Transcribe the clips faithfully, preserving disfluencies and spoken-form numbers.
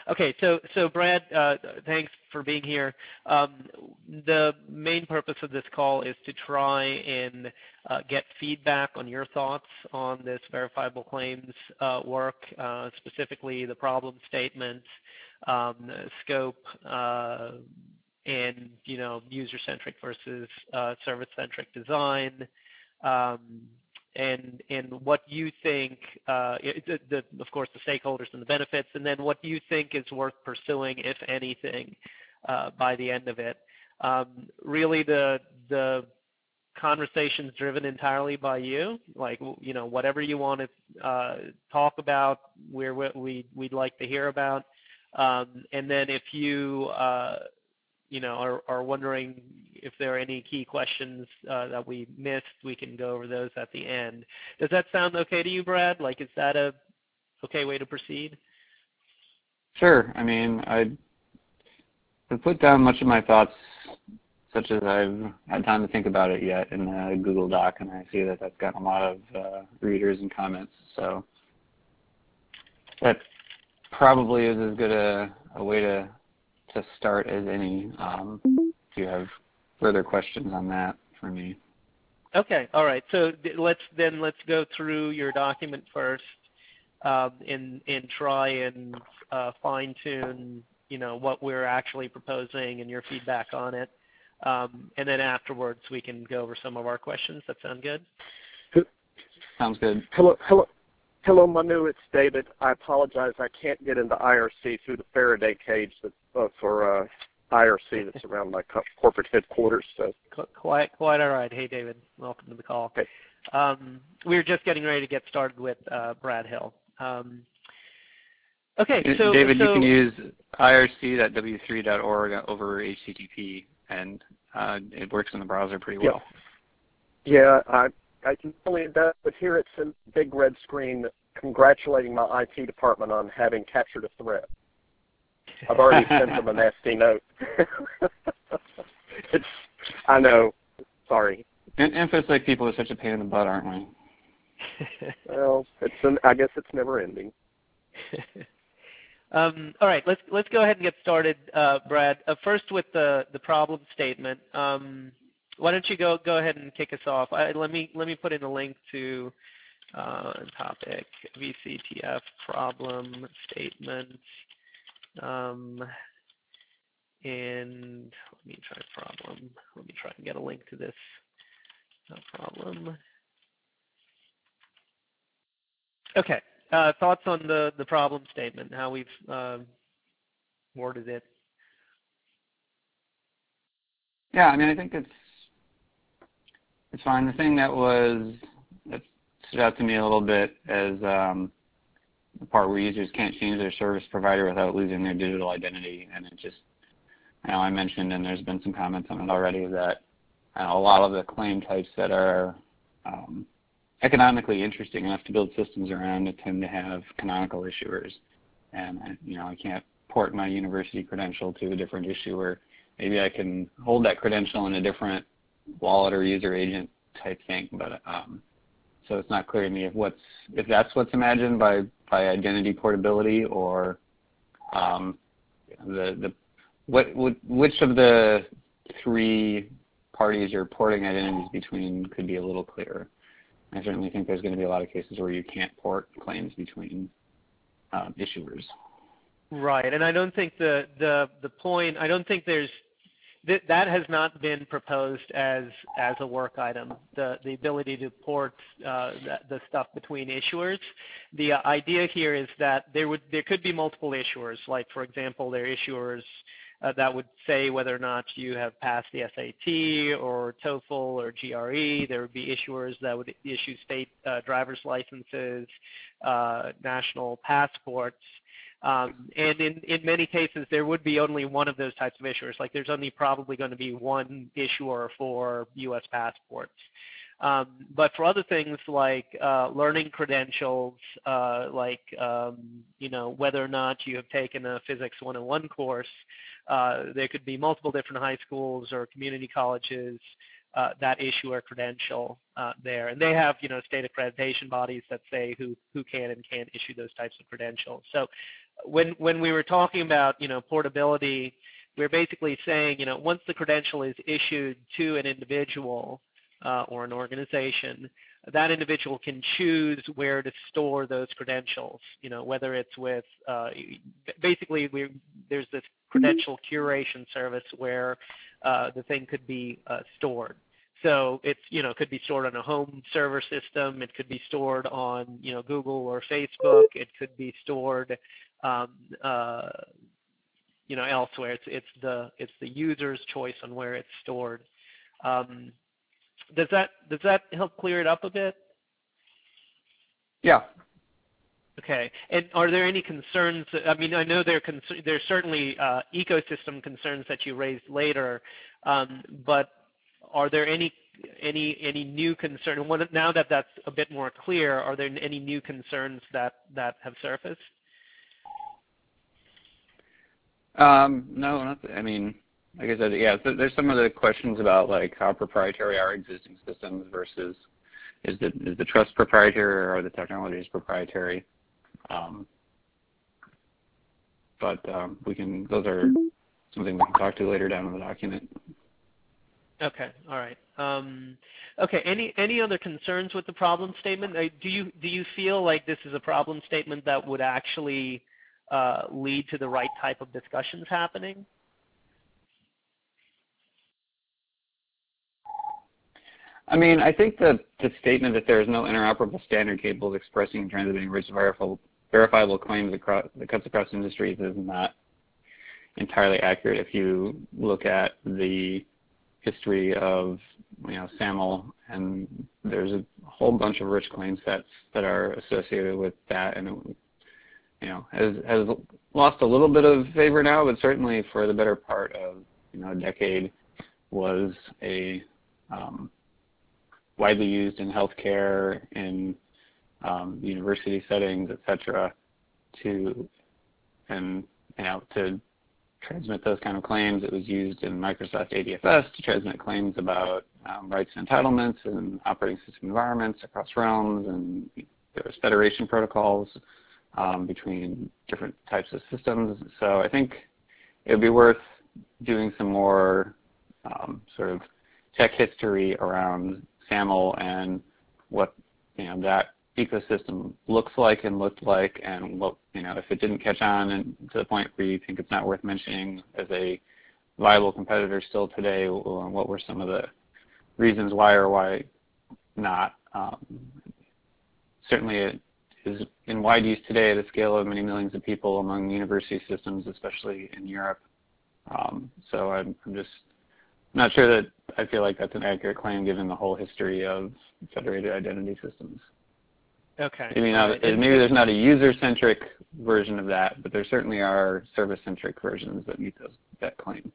Okay, so so Brad, uh, thanks for being here. Um, the main purpose of this call is to try and uh, get feedback on your thoughts on this verifiable claims uh, work, uh, specifically the problem statement, um, scope, uh, and you know user-centric versus uh, service-centric design. Um, and and what you think, uh, the, the, of course, the stakeholders and the benefits, and then what you think is worth pursuing, if anything, uh, by the end of it. Um, really, the the conversation's driven entirely by you. Like, you know, whatever you want to uh, talk about, we're we we'd like to hear about. Um, and then if you uh, you know, are, are wondering if there are any key questions uh, that we missed, we can go over those at the end. Does that sound okay to you, Brad? Like, is that a okay way to proceed? Sure. I mean, I put down much of my thoughts, such as I've had time to think about it yet, in the Google Doc, and I see that that's gotten a lot of uh, readers and comments. So that probably is as good a, a way to to start as any. Um, if you have further questions on that for me. Okay, all right. So let's then let's go through your document first, um, and and try and uh, fine tune, you know, what we're actually proposing and your feedback on it, um, and then afterwards we can go over some of our questions. That sound good? Sounds good. Hello, hello. Hello, Manu, it's David. I apologize. I can't get into I R C through the Faraday cage that, uh, for uh, I R C that's around my co corporate headquarters. So quite, quite all right. Hey, David, welcome to the call. Okay. Um, we were just getting ready to get started with uh, Brad Hill. Um, okay, so David, so, you can use I R C dot W three dot org over H T T P, and uh, it works in the browser pretty well. Yeah, I. I can only that, but here it's a big red screen congratulating my I T department on having captured a threat. I've already sent them a nasty note. It's, I know. Sorry. InfoSec people are such a pain in the butt, aren't we? Well, it's an, I guess it's never ending. um, all right, let's let's go ahead and get started, uh, Brad. Uh, first with the the problem statement. Um, Why don't you go go ahead and kick us off? I, let me let me put in a link to uh, topic V C T F problem statement, um, and let me try problem. Let me try and get a link to this uh, problem. Okay, uh, thoughts on the the problem statement? How we've uh, worded it? Yeah, I mean, I think it's it's fine. The thing that was that stood out to me a little bit as um, the part where users can't change their service provider without losing their digital identity, and it just, you know, I mentioned, and there's been some comments on it already, that uh, a lot of the claim types that are um, economically interesting enough to build systems around it tend to have canonical issuers, and you know, I can't port my university credential to a different issuer. Maybe I can hold that credential in a different wallet or user agent type thing, but um, so it's not clear to me if what's if that's what's imagined by by identity portability, or um, the the what, what which of the three parties you're porting identities between could be a little clearer. I certainly think there's going to be a lot of cases where you can't port claims between um, issuers. Right, and I don't think the the the point. I don't think there's Th that has not been proposed as as a work item. The the ability to port uh, the, the stuff between issuers. The uh, idea here is that there would there could be multiple issuers. Like, for example, there are issuers uh, that would say whether or not you have passed the S A T or TOEFL or G R E. There would be issuers that would issue state uh, driver's licenses, uh, national passports. Um, and in, in many cases, there would be only one of those types of issuers. Like, there's only probably going to be one issuer for U S passports. Um, but for other things like uh, learning credentials, uh, like, um, you know, whether or not you have taken a Physics one oh one course, uh, there could be multiple different high schools or community colleges Uh, that issue a credential uh, there. And they have, you know, state accreditation bodies that say who, who can and can't issue those types of credentials. So when when we were talking about, you know, portability, we're basically saying, you know, once the credential is issued to an individual uh, or an organization, that individual can choose where to store those credentials. You know, whether it's with uh, basically we there's this credential curation service where uh, the thing could be uh, stored. So it's, you know, could be stored on a home server system. It could be stored on, you know, Google or Facebook. It could be stored, um, uh, you know, elsewhere. It's it's the it's the user's choice on where it's stored. Um, does that does that help clear it up a bit? Yeah. Okay. And are there any concerns? I mean, I know there are there's certainly uh, ecosystem concerns that you raised later, um, but are there any any any new concern? Now that that's a bit more clear, are there any new concerns that that have surfaced? Um, no, not. I mean, like I said, yeah. So there's some of the questions about like how proprietary are existing systems versus is the is the trust proprietary or are the technologies proprietary? Um, but um, we can. Those are something we can talk to later down in the document. Okay. All right. Um, okay. Any any other concerns with the problem statement? Uh, do you do you feel like this is a problem statement that would actually uh, lead to the right type of discussions happening? I mean, I think the the statement that there is no interoperable standard capable of expressing and transmitting rich verifiable verifiable claims across that cuts across industries is not entirely accurate. If you look at the history of, you know, SAML, and there's a whole bunch of rich claim sets that are associated with that, and it, you know, has has lost a little bit of favor now, but certainly for the better part of, you know, a decade was a um, widely used in healthcare, in um, university settings, et cetera, to and you know to transmit those kind of claims. It was used in Microsoft A D F S to transmit claims about um, rights and entitlements in operating system environments across realms, and there was federation protocols um, between different types of systems. So I think it would be worth doing some more um, sort of tech history around SAML and what, you know, that ecosystem looks like and looked like, and what, you know, if it didn't catch on and to the point where you think it's not worth mentioning as a viable competitor still today, what were some of the reasons why or why not. Um, certainly it is in wide use today at a scale of many millions of people among university systems, especially in Europe. Um, so I'm, I'm just not sure that I feel like that's an accurate claim given the whole history of federated identity systems. Okay. Maybe, not, Right. maybe there's not a user-centric version of that, but there certainly are service-centric versions that meet those, that claim.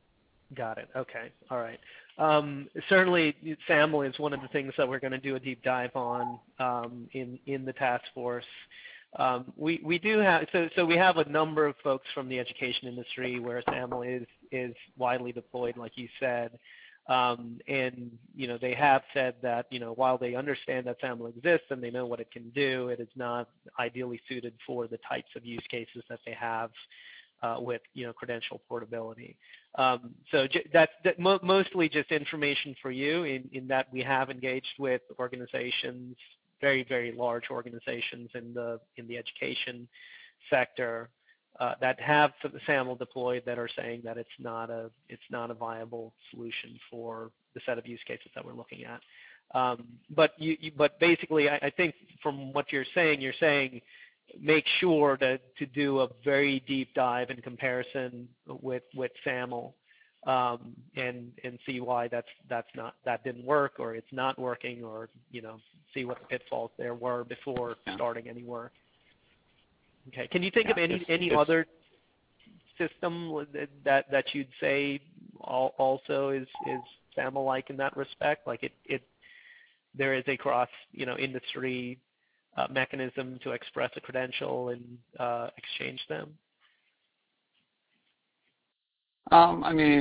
Got it. Okay. All right. Um, certainly, SAML is one of the things that we're going to do a deep dive on um, in in the task force. Um, we we do have so so we have a number of folks from the education industry where SAML is is widely deployed, like you said. Um, and, you know, they have said that, you know, while they understand that SAML exists and they know what it can do, it is not ideally suited for the types of use cases that they have uh, with, you know, credential portability. Um, so that's that mo mostly just information for you in, in that we have engaged with organizations, very, very large organizations in the, in the education sector, Uh, that have SAML deployed that are saying that it's not a it's not a viable solution for the set of use cases that we're looking at. Um, but you, you but basically, I, I think from what you're saying, you're saying make sure to to do a very deep dive in comparison with with SAML um, and and see why that's that's not that didn't work, or it's not working, or, you know, see what the pitfalls there were before Yeah. starting any work. Okay. Can you think Yeah, of any it's, any it's, other system that that you'd say also is is SAML-like in that respect? Like it it there is a cross, you know, industry uh, mechanism to express a credential and uh, exchange them. Um, I mean,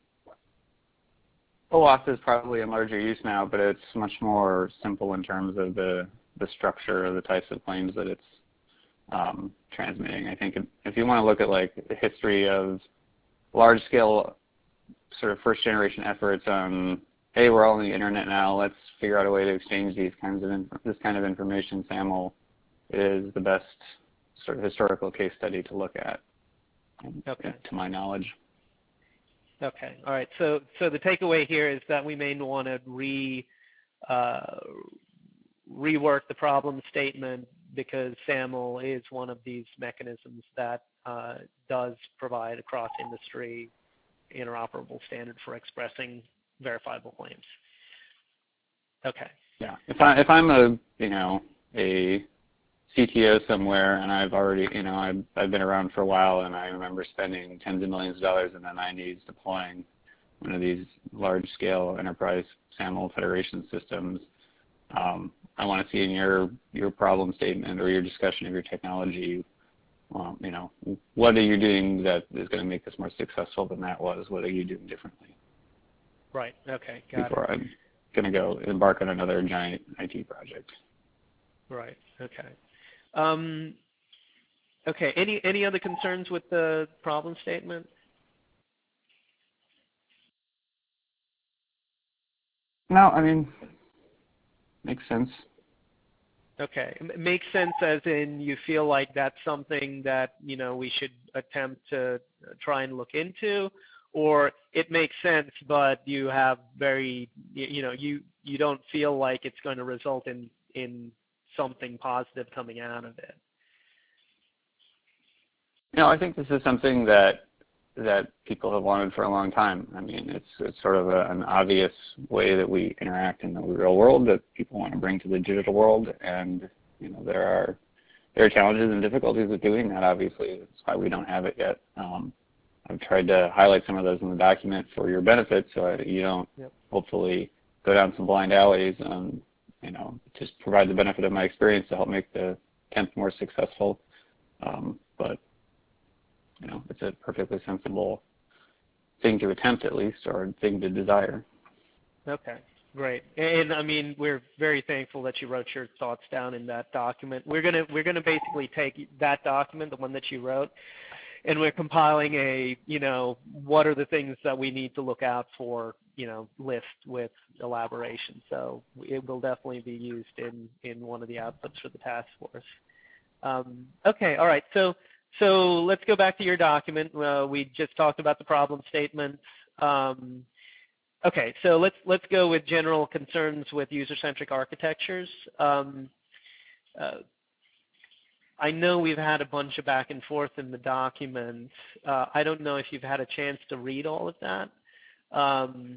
OAuth is probably in larger use now, but it's much more simple in terms of the the structure of the types of claims that it's um, transmitting. I think if, if you want to look at like the history of large-scale sort of first-generation efforts on, hey, we're all on the internet now, let's figure out a way to exchange these kinds of inf this kind of information, SAML is the best sort of historical case study to look at, okay. to my knowledge. Okay. All right. So, so the takeaway here is that we may want to re uh, rework the problem statement because SAML is one of these mechanisms that uh, does provide a cross-industry interoperable standard for expressing verifiable claims. Okay. Yeah. If I if I'm a you know a C T O somewhere and I've already you know I've I've been around for a while and I remember spending tens of millions of dollars in the nineties deploying one of these large-scale enterprise SAML federation systems. Um, I want to see in your your problem statement or your discussion of your technology, well, you know, what are you doing that is going to make this more successful than that was? What are you doing differently? Right. Okay. Got before it. I'm going to go embark on another giant I T project. Right. Okay. Um, okay. Any any other concerns with the problem statement? No, I mean, makes sense. Okay. It makes sense as in you feel like that's something that, you know, we should attempt to try and look into, or it makes sense, but you have very, you know, you, you don't feel like it's going to result in, in something positive coming out of it. No, I think this is something that that people have wanted for a long time. I mean, it's it's sort of a, an obvious way that we interact in the real world that people want to bring to the digital world, and you know there are there are challenges and difficulties with doing that. Obviously, that's why we don't have it yet. Um, I've tried to highlight some of those in the document for your benefit, so you don't yep. hopefully go down some blind alleys. And you know, just provide the benefit of my experience to help make the attempt more successful. Um, but you know, it's a perfectly sensible thing to attempt, at least, or thing to desire. Okay, great. And I mean, we're very thankful that you wrote your thoughts down in that document. We're gonna we're gonna basically take that document, the one that you wrote, and we're compiling a, you know, what are the things that we need to look out for, you know, list with elaboration. So it will definitely be used in in one of the outputs for the task force. Um, okay, all right. So. So let's go back to your document. Uh, we just talked about the problem statements. Um, okay, so let's let's go with general concerns with user-centric architectures. Um, uh, I know we've had a bunch of back and forth in the document. Uh, I don't know if you've had a chance to read all of that. Um,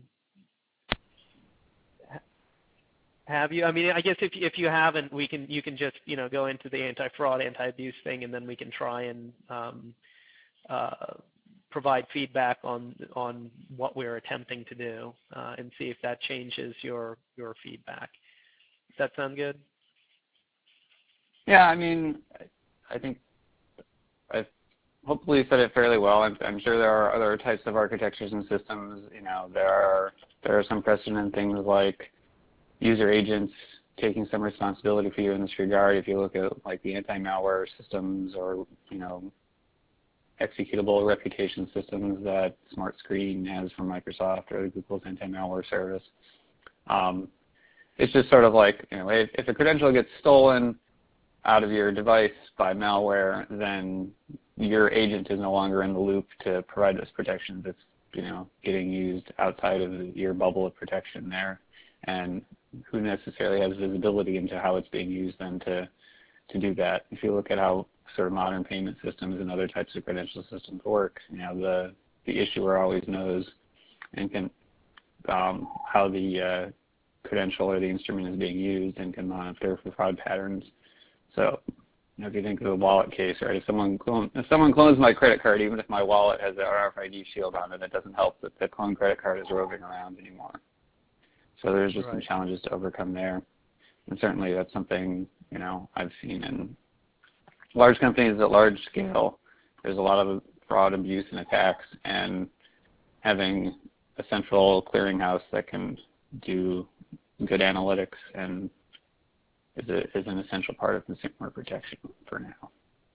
Have you? I mean, I guess if if you haven't, we can you can just you know go into the anti-fraud, anti-abuse thing, and then we can try and um, uh, provide feedback on on what we're attempting to do, uh, and see if that changes your your feedback. Does that sound good? Yeah, I mean, I think I've hopefully said it fairly well. I'm, I'm sure there are other types of architectures and systems. You know, there are there are some precedent things like user agents taking some responsibility for you in this regard. If you look at like the anti-malware systems or, you know, executable reputation systems that SmartScreen has from Microsoft or Google's anti-malware service. Um, it's just sort of like, you know, if, if a credential gets stolen out of your device by malware, then your agent is no longer in the loop to provide those protections. It's, you know, getting used outside of your bubble of protection there. And who necessarily has visibility into how it's being used then to, to do that. If you look at how sort of modern payment systems and other types of credential systems work, you know, the, the issuer always knows and can um, how the uh, credential or the instrument is being used and can monitor for fraud patterns. So, you know, if you think of the wallet case, right, if someone, clone, if someone clones my credit card, even if my wallet has an R F I D shield on it, it doesn't help that the cloned credit card is roving around anymore. So there's just right. some challenges to overcome there. And certainly that's something, you know, I've seen in large companies at large scale. There's a lot of fraud, abuse, and attacks, and having a central clearinghouse that can do good analytics and is, a, is an essential part of consumer protection for now.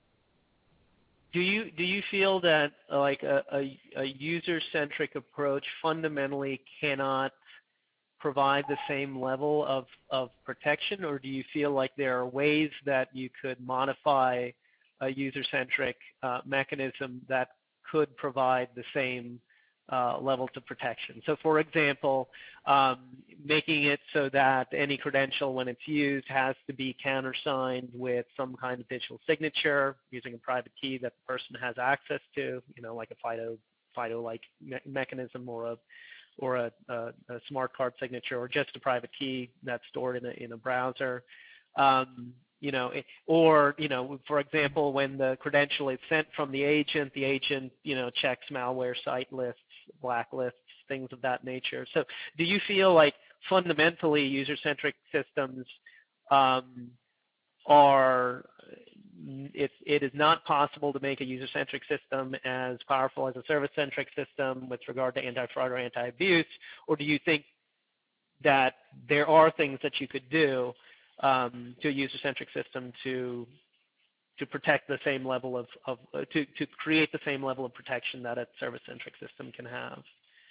do you do you feel that uh, like a, a, a user-centric approach fundamentally cannot provide the same level of, of protection, or do you feel like there are ways that you could modify a user-centric uh, mechanism that could provide the same uh, levels of protection? So for example, um, making it so that any credential when it's used has to be countersigned with some kind of digital signature using a private key that the person has access to, you know, like a FIDO, FIDO-like me mechanism or a or a, a, a smart card signature, or just a private key that's stored in a, in a browser. Um, you know, it, or, you know, for example, when the credential is sent from the agent, the agent, you know, checks malware site lists, blacklists, things of that nature. So do you feel like fundamentally user-centric systems um, are, it, it is not possible to make a user-centric system as powerful as a service-centric system with regard to anti-fraud or anti-abuse, or do you think that there are things that you could do um, to a user-centric system to to protect the same level of, of uh, to, to create the same level of protection that a service-centric system can have?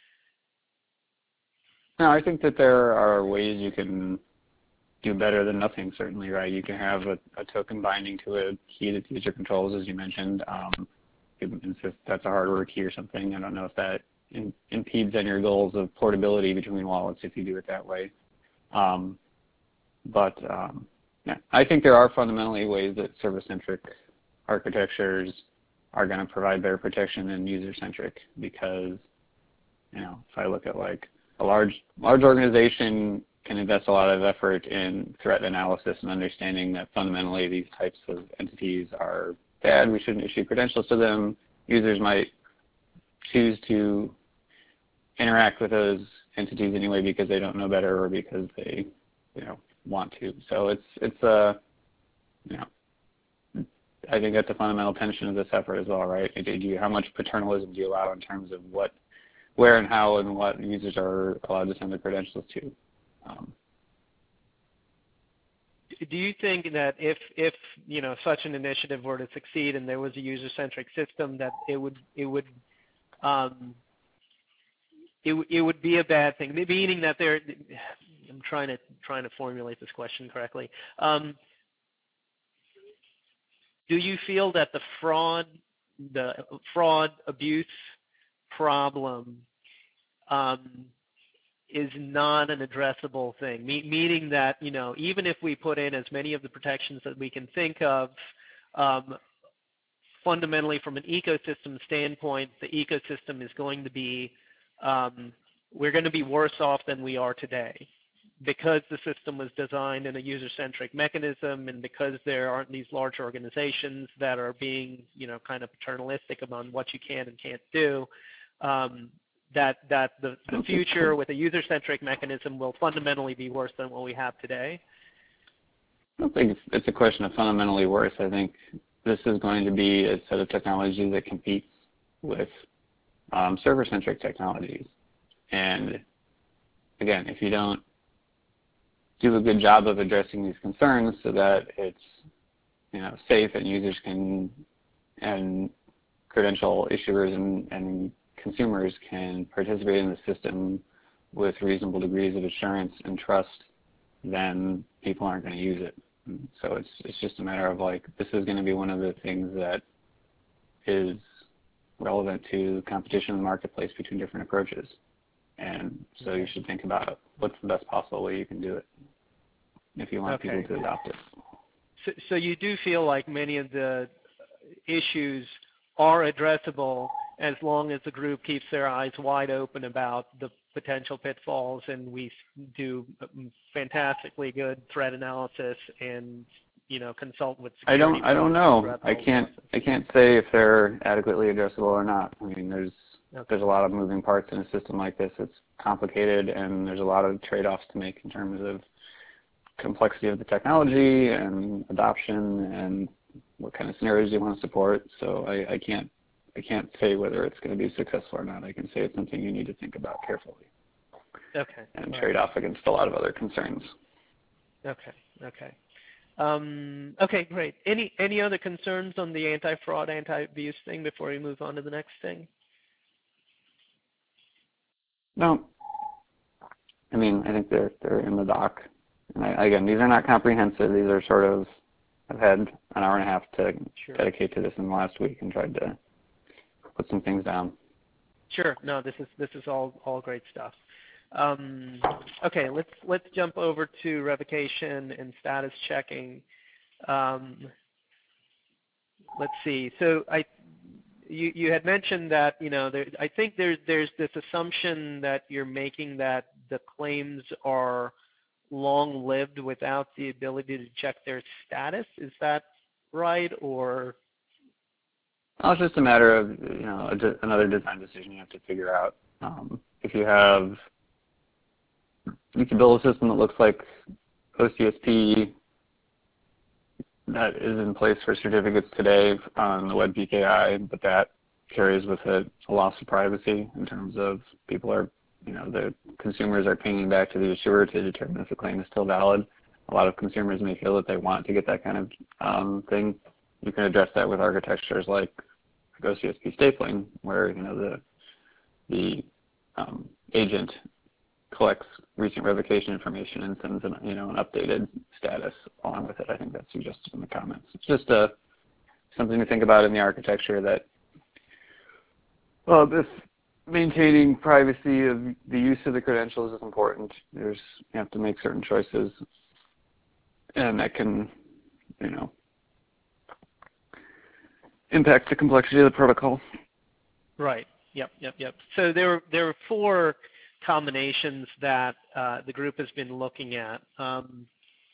No, I think that there are ways you can do better than nothing, certainly, right? You can have a, a token binding to a key that the user controls, as you mentioned. Um, you can insist that's a hardware key or something. I don't know if that in, impedes on your goals of portability between wallets if you do it that way. Um, but um, yeah, I think there are fundamentally ways that service-centric architectures are going to provide better protection than user-centric, because, you know, if I look at like a large large organization can invest a lot of effort in threat analysis and understanding that fundamentally these types of entities are bad. We shouldn't issue credentials to them. Users might choose to interact with those entities anyway because they don't know better or because they, you know, want to. So it's it's a, you know, I think that's a fundamental tension of this effort as well, right? Do you, how much paternalism do you allow in terms of what, where and how and what users are allowed to send their credentials to? Um, do you think that if, if you know, such an initiative were to succeed and there was a user-centric system, that it would it would um, it, it would be a bad thing? Meaning that there, I'm trying to trying to formulate this question correctly. Um, do you feel that the fraud the fraud abuse problem um, is not an addressable thing, Me meaning that, you know, even if we put in as many of the protections that we can think of, um, fundamentally from an ecosystem standpoint, the ecosystem is going to be, um, we're going to be worse off than we are today, because the system was designed in a user-centric mechanism, and because there aren't these large organizations that are being, you know, kind of paternalistic about what you can and can't do. Um, that that the, the future with a user-centric mechanism will fundamentally be worse than what we have today? I don't think it's a question of fundamentally worse. I think this is going to be a set of technologies that competes with um, server-centric technologies. And again, if you don't do a good job of addressing these concerns so that it's, you know, safe and users can, and credential issuers and, and consumers can participate in the system with reasonable degrees of assurance and trust, then people aren't going to use it. So it's it's just a matter of like, this is going to be one of the things that is relevant to competition in the marketplace between different approaches. And so you should think about what's the best possible way you can do it if you want okay. people to adopt it. So, so you do feel like many of the issues are addressable as long as the group keeps their eyes wide open about the potential pitfalls, and we do fantastically good threat analysis and, you know, consult with security. I don't. I don't know. I can't. process. I can't say if they're adequately addressable or not. I mean, there's okay. there's a lot of moving parts in a system like this. It's complicated, and there's a lot of trade-offs to make in terms of complexity of the technology and adoption and what kind of scenarios you want to support. So I, I can't. I can't say whether it's going to be successful or not. I can say it's something you need to think about carefully. Okay. And All trade right. off against a lot of other concerns. Okay. Okay. Um, okay, great. Any any other concerns on the anti-fraud, anti-abuse thing before we move on to the next thing? No. I mean, I think they're they're in the doc. And I, again, these are not comprehensive. These are sort of, I've had an hour and a half to Sure. dedicate to this in the last week and tried to put some things down. Sure. No, this is this is all all great stuff. Um, okay, let's let's jump over to revocation and status checking. Um, let's see. So I, you you had mentioned that you know there, I think there's there's this assumption that you're making that the claims are long-lived without the ability to check their status. Is that right, or? Well, it's just a matter of, you know, a de- another design decision you have to figure out. Um, if you have, you can build a system that looks like O C S P that is in place for certificates today on the Web P K I, but that carries with it a loss of privacy in terms of people are, you know, the consumers are pinging back to the issuer to determine if the claim is still valid. A lot of consumers may feel that they want to get that kind of um, thing. You can address that with architectures like O C S P stapling, where you know the the um, agent collects recent revocation information and sends an you know an updated status along with it. I think that's suggested in the comments. It's just a something to think about in the architecture that well, if maintaining privacy of the use of the credentials is important. There's you have to make certain choices, and that can you know. impact the complexity of the protocol. Right. Yep. Yep. Yep. So there, there are four combinations that uh, the group has been looking at. Um,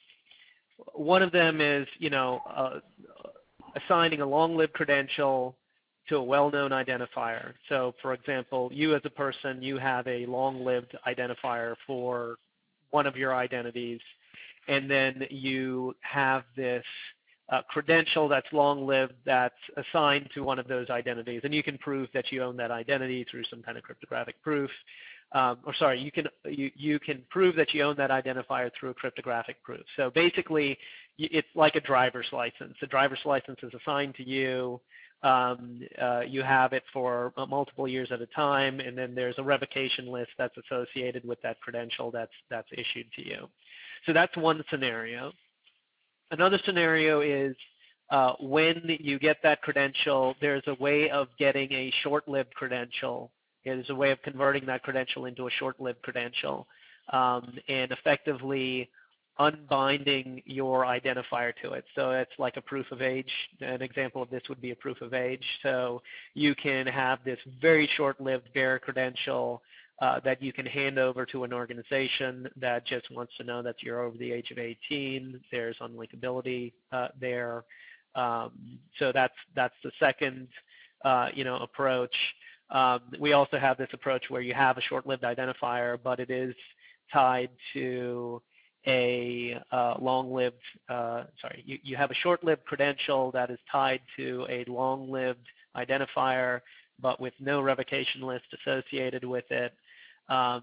one of them is, you know, uh, assigning a long-lived credential to a well-known identifier. So, for example, you as a person, you have a long-lived identifier for one of your identities, and then you have this Uh, credential that's long-lived that's assigned to one of those identities, and you can prove that you own that identity through some kind of cryptographic proof. Um, or sorry, you can you, you can prove that you own that identifier through a cryptographic proof. So basically, it's like a driver's license. The driver's license is assigned to you. Um, uh, you have it for multiple years at a time, and then there's a revocation list that's associated with that credential that's that's issued to you. So that's one scenario. Another scenario is uh, when you get that credential, there's a way of getting a short-lived credential. There's a way of converting that credential into a short-lived credential um, and effectively unbinding your identifier to it. So it's like a proof of age. An example of this would be a proof of age. So you can have this very short-lived bearer credential Uh, that you can hand over to an organization that just wants to know that you're over the age of eighteen. There's unlinkability uh, there. Um, so that's that's the second, uh, you know, approach. Um, we also have this approach where you have a short-lived identifier, but it is tied to a uh, long-lived. Uh, sorry, you, you have a short-lived credential that is tied to a long-lived identifier, but with no revocation list associated with it. Um,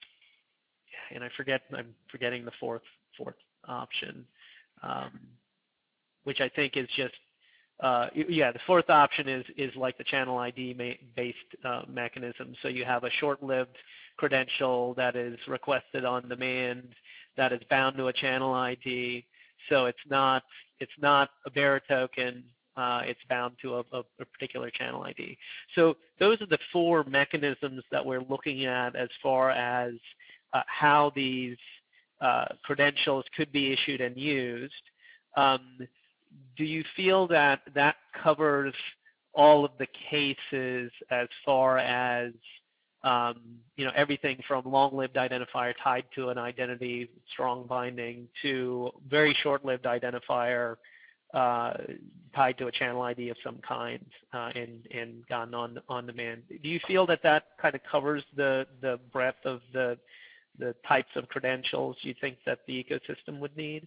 and I forget, I'm forgetting the fourth fourth option, um, which I think is just, uh, yeah, the fourth option is is like the channel I D-based uh, mechanism. So you have a short-lived credential that is requested on demand that is bound to a channel I D. So it's not it's not a bearer token. Uh, it's bound to a, a, a particular channel I D. So those are the four mechanisms that we're looking at as far as uh, how these uh, credentials could be issued and used. Um, do you feel that that covers all of the cases as far as um, you know, everything from long-lived identifier tied to an identity, strong binding, to very short-lived identifier uh, tied to a channel I D of some kind uh, and, and gotten on, on demand? Do you feel that that kind of covers the, the breadth of the, the types of credentials you think that the ecosystem would need?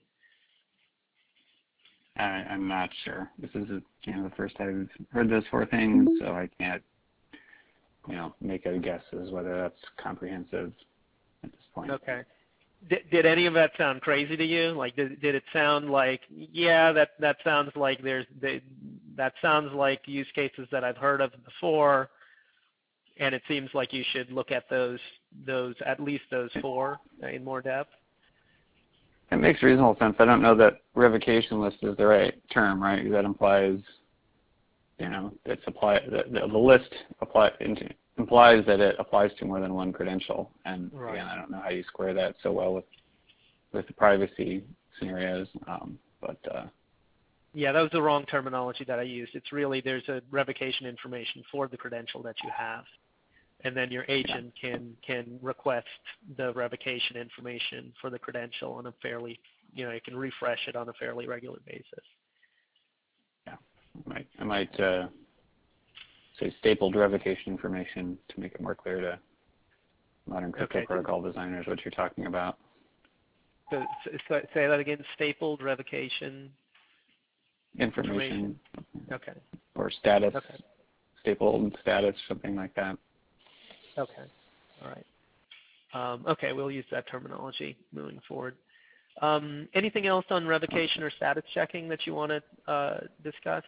I, I'm not sure. This is a, you know the first I've heard those four things, so I can't you know make a guess as whether that's comprehensive at this point. Okay. did, did any of that sound crazy to you? Like, did, did it sound like, yeah, that, that sounds like there's, they, that sounds like use cases that I've heard of before, and it seems like you should look at those, those at least those four in more depth? It makes reasonable sense. I don't know that revocation list is the right term, right? That implies, you know, it's apply the, the, the list apply into, implies that it applies to more than one credential. And right. Again, I don't know how you square that so well with with the privacy scenarios, um, but. Uh, yeah, that was the wrong terminology that I used. It's really there's a revocation information for the credential that you have. And then your agent yeah. can can request the revocation information for the credential on a fairly, you know, you can refresh it on a fairly regular basis. Yeah, I might, I might uh, say stapled revocation information to make it more clear to modern crypto okay. protocol designers what you're talking about. So, so say that again, stapled revocation information. information. Okay. Or status, okay. stapled status, something like that. Okay. All right. Um, okay, we'll use that terminology moving forward. Um, anything else on revocation or status checking that you want to uh, discuss?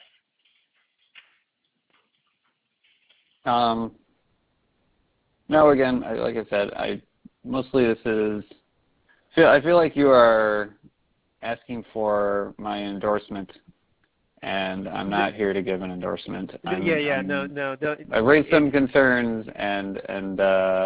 Um, no, again, I, like I said, I mostly this is. Feel, I feel like you are asking for my endorsement, and I'm not here to give an endorsement. I'm, yeah, yeah, I'm, no, no. no I raised some concerns, and and uh,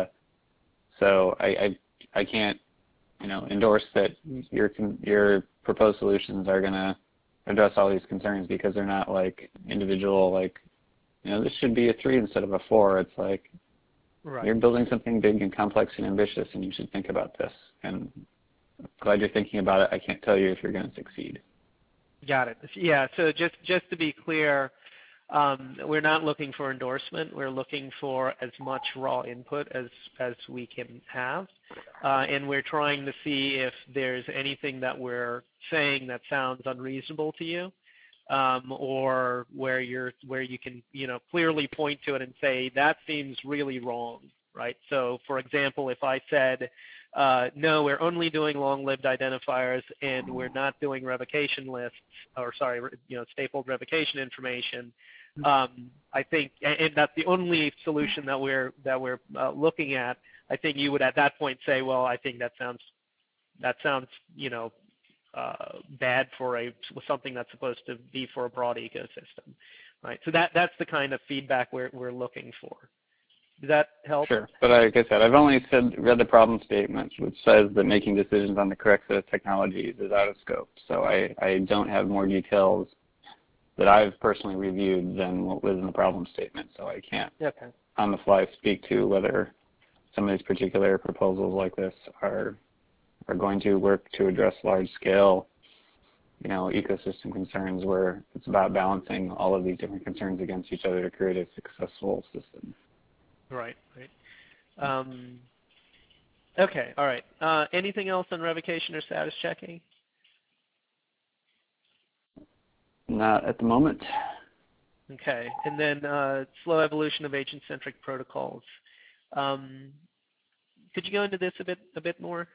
so I, I I can't, you know, endorse that your your proposed solutions are going to address all these concerns because they're not like individual, like, you know, this should be a three instead of a four. It's like right. You're building something big and complex and ambitious, and you should think about this. And I'm glad you're thinking about it. I can't tell you if you're going to succeed. Got it. Yeah. So just just to be clear, um, we're not looking for endorsement. We're looking for as much raw input as as we can have, uh, and we're trying to see if there's anything that we're saying that sounds unreasonable to you, um, or where you're where you can you know clearly point to it and say that seems really wrong, right? So, for example, if I said, Uh, no, we're only doing long-lived identifiers, and we're not doing revocation lists, or sorry, you know, stapled revocation information. Um, I think, and that's the only solution that we're that we're uh, looking at. I think you would at that point say, well, I think that sounds that sounds you know uh, bad for a something that's supposed to be for a broad ecosystem, right? So that that's the kind of feedback we're we're looking for. Does that help? Sure, but like I said, I've only said, read the problem statement, which says that making decisions on the correct set of technologies is out of scope. So I, I don't have more details that I've personally reviewed than what was in the problem statement. So I can't, okay. on the fly, speak to whether some of these particular proposals like this are are going to work to address large-scale, you know, ecosystem concerns where it's about balancing all of these different concerns against each other to create a successful system. Right, right. Um, okay, all right. Uh, anything else on revocation or status checking? Not at the moment. Okay, and then uh, slow evolution of agent-centric protocols. Um, could you go into this a bit, a bit more?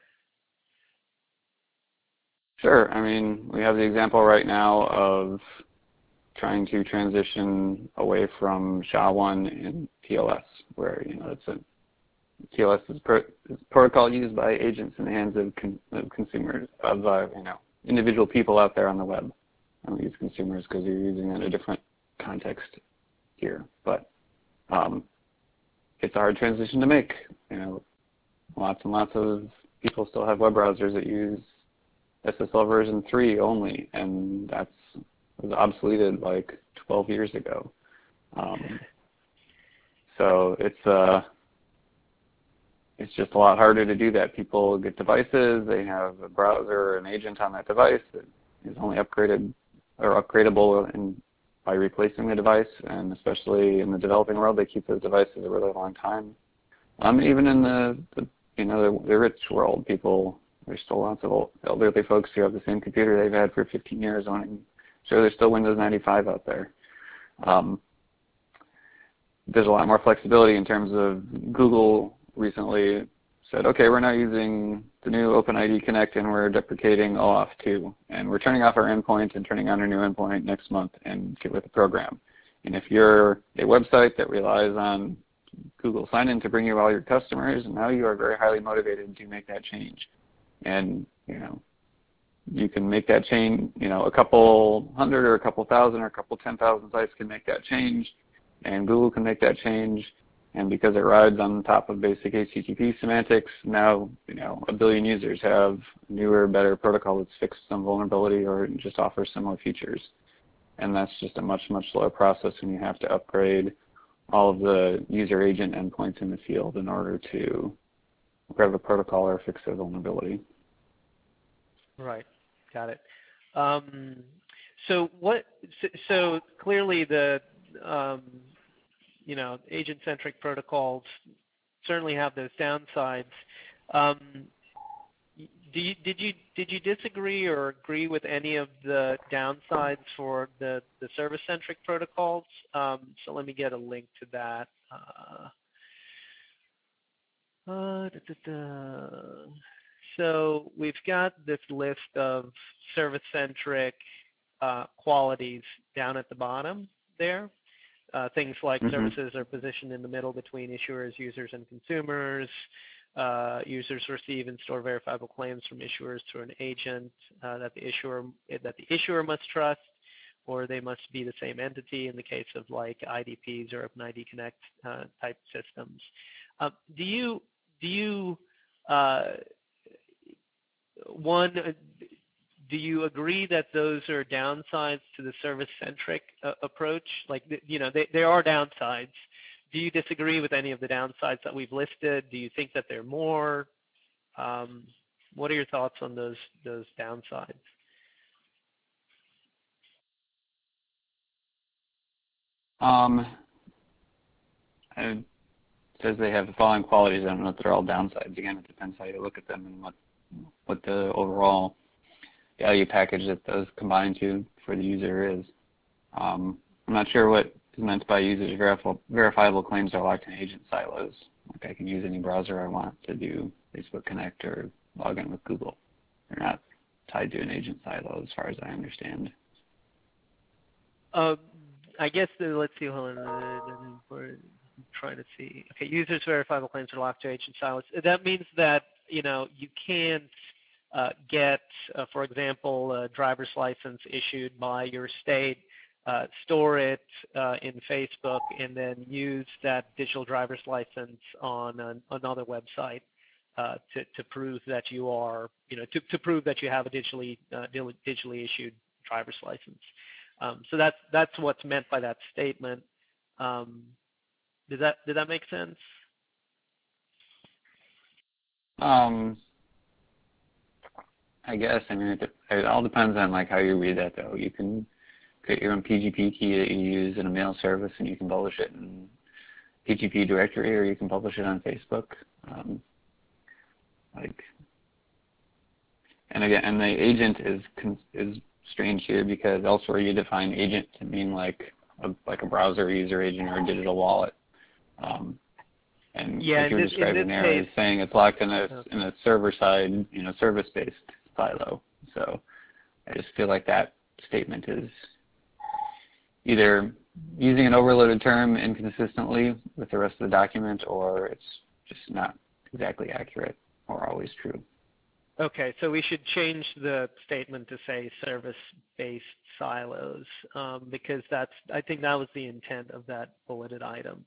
Sure. I mean, we have the example right now of trying to transition away from S H A one and T L S, where, you know, it's a T L S is, pro, is a protocol used by agents in the hands of, con, of consumers, of uh, you know, individual people out there on the web. I don't use consumers because you're using it in a different context here, but um, it's a hard transition to make. You know, lots and lots of people still have web browsers that use S S L version three only, and that's was obsoleted like twelve years ago. Um, so it's uh, it's just a lot harder to do that. People get devices, they have a browser or an agent on that device that is only upgraded or upgradable in, by replacing the device, and especially in the developing world, they keep those devices a really long time. Um, even in the, the you know the, the rich world, people there's still lots of old, elderly folks who have the same computer they've had for fifteen years owning. Sure, there's still Windows ninety-five out there. Um, there's a lot more flexibility in terms of Google recently said, okay, we're now using the new OpenID Connect and we're deprecating OAuth two. And we're turning off our endpoint and turning on a new endpoint next month and get with the program. And if you're a website that relies on Google sign-in to bring you all your customers, now you are very highly motivated to make that change. And, you know, you can make that change, you know, a couple hundred or a couple thousand or a couple ten thousand sites can make that change, and Google can make that change. And because it rides on top of basic H T T P semantics, now, you know, a billion users have newer, better protocol that's fixed some vulnerability or just offers similar features. And that's just a much, much slower process when you have to upgrade all of the user agent endpoints in the field in order to grab a protocol or fix a vulnerability. Right. Got it. Um, so what? So, so clearly the um, you know, agent-centric protocols certainly have those downsides. Um, do you, did you did you disagree or agree with any of the downsides for the the service-centric protocols? Um, so let me get a link to that. Uh, uh, da, da, da. So we've got this list of service-centric uh, qualities down at the bottom there. Uh, things like mm-hmm. services are positioned in the middle between issuers, users, and consumers. Uh, users receive and store verifiable claims from issuers through an agent uh, that the issuer that the issuer must trust, or they must be the same entity in the case of like I D Ps or OpenID Connect uh, type systems. Uh, do you do you uh, one? Do you agree that those are downsides to the service-centric uh, approach? Like, you know, they, there are downsides. Do you disagree with any of the downsides that we've listed? Do you think that there are more? Um, what are your thoughts on those those downsides? Um, it says they have the following qualities. I don't know if they're all downsides. Again, it depends how you look at them and what what the overall value package that those combine to for the user is. Um, I'm not sure what is meant by users verifiable, verifiable claims are locked in agent silos. Like I can use any browser I want to do Facebook Connect or log in with Google. They're not tied to an agent silo as far as I understand. Uh, I guess, the, let's see, hold on, we're trying to see. Okay, users verifiable claims are locked to agent silos. That means that, you know, you can't Uh, get, uh, for example, a driver's license issued by your state, uh, store it uh, in Facebook, and then use that digital driver's license on an, another website uh, to, to prove that you are, you know, to, to prove that you have a digitally uh, digitally issued driver's license. Um, so that's that's what's meant by that statement. Um, did that did that make sense? Um. I guess. I mean, it, it all depends on like how you read that, though. You can create your own P G P key that you use in a mail service, and you can publish it in P G P directory, or you can publish it on Facebook. Um, like, and again, and the agent is is strange here because elsewhere you define agent to mean like a like a browser user agent or a digital wallet. Um, and yeah, what you were this, describing there case, is saying it's locked in a okay. in a server side, you know, service-based silo. So I just feel like that statement is either using an overloaded term inconsistently with the rest of the document, or it's just not exactly accurate or always true. Okay, so we should change the statement to say service-based silos um, because that's, I think that was the intent of that bulleted item.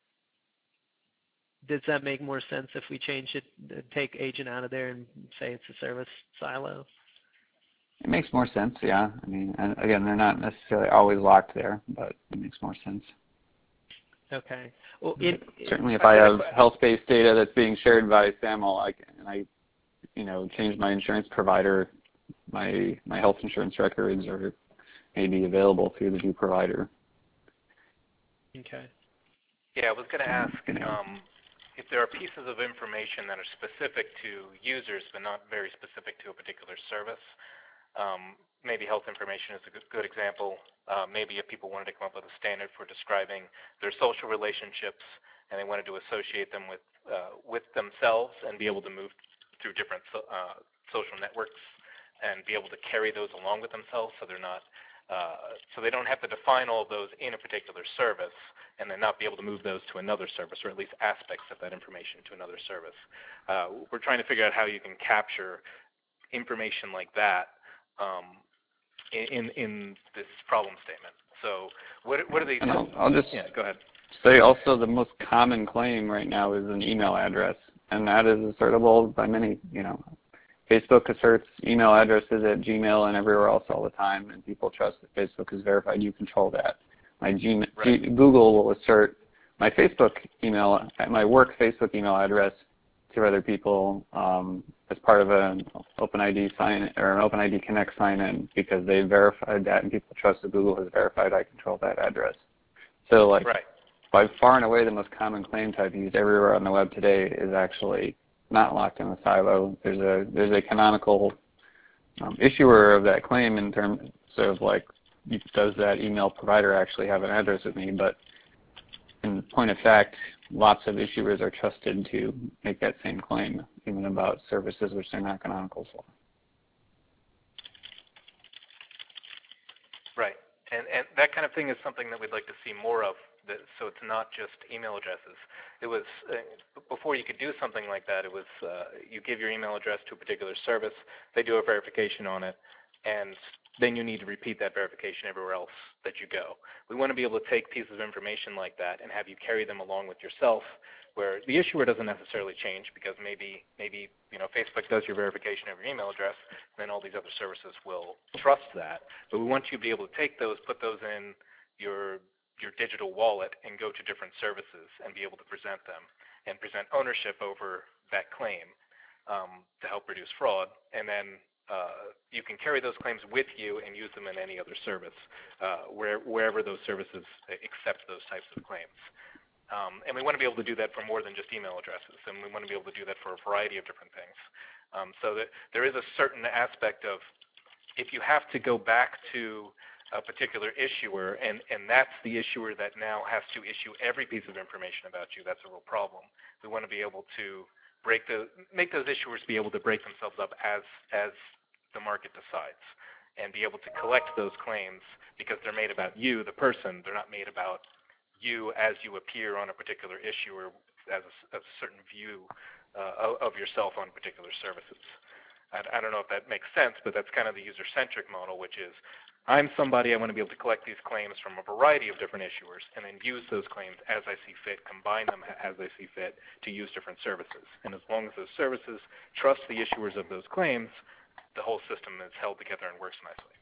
Does that make more sense if we change it, take agent out of there and say it's a service silo? It makes more sense, yeah. I mean, and again, they're not necessarily always locked there, but it makes more sense. Okay. Well, in, certainly, if I have health-based data that's being shared by SAML, I can, and I, you know, change my insurance provider, my my health insurance records are maybe available through the new provider. Okay. Yeah, I was going to ask. You know, um, If there are pieces of information that are specific to users but not very specific to a particular service, um, maybe health information is a good, good example. Uh, maybe if people wanted to come up with a standard for describing their social relationships and they wanted to associate them with uh, with themselves and be able to move through different so, uh, social networks and be able to carry those along with themselves, so they're not uh, so they don't have to define all of those in a particular service and then not be able to move those to another service, or at least aspects of that information to another service. Uh, we're trying to figure out how you can capture information like that um, in in this problem statement. So what what are these? And I'll, I'll just yeah, go ahead. say also the most common claim right now is an email address, and that is assertable by many. You know, Facebook asserts email addresses at Gmail and everywhere else all the time, and people trust that Facebook is verified. You control that. My Gmail, right. G, Google will assert my Facebook email, my work Facebook email address to other people um, as part of an OpenID sign or an OpenID Connect sign-in because they verified that, and people trust that Google has verified I control that address. So, like, right. by far and away, the most common claim type used everywhere on the web today is actually not locked in a silo. There's a there's a canonical um, issuer of that claim in terms of like, does that email provider actually have an address with me? But in point of fact, lots of issuers are trusted to make that same claim, even about services which they're not canonical for. Right, and and that kind of thing is something that we'd like to see more of. That, so it's not just email addresses. It was uh, before you could do something like that. It was uh, you give your email address to a particular service, they do a verification on it, and then you need to repeat that verification everywhere else that you go. We want to be able to take pieces of information like that and have you carry them along with yourself, where the issuer doesn't necessarily change because maybe maybe you know Facebook does your verification of your email address, and then all these other services will trust that. But we want you to be able to take those, put those in your your digital wallet and go to different services and be able to present them and present ownership over that claim um, to help reduce fraud. And then uh, you can carry those claims with you and use them in any other service, uh, where, wherever those services accept those types of claims. Um, and we want to be able to do that for more than just email addresses, and we want to be able to do that for a variety of different things. Um, so that there is a certain aspect of, if you have to go back to a particular issuer, and, and that's the issuer that now has to issue every piece of information about you, that's a real problem. We want to be able to break the, make those issuers be able to break themselves up as, as the market decides, and be able to collect those claims because they're made about you, the person. They're not made about you as you appear on a particular issuer as a, a certain view uh, of, of yourself on particular services. I, I don't know if that makes sense, but that's kind of the user-centric model, which is I'm somebody, I want to be able to collect these claims from a variety of different issuers and then use those claims as I see fit, combine them as I see fit to use different services. And as long as those services trust the issuers of those claims, the whole system is held together and works nicely.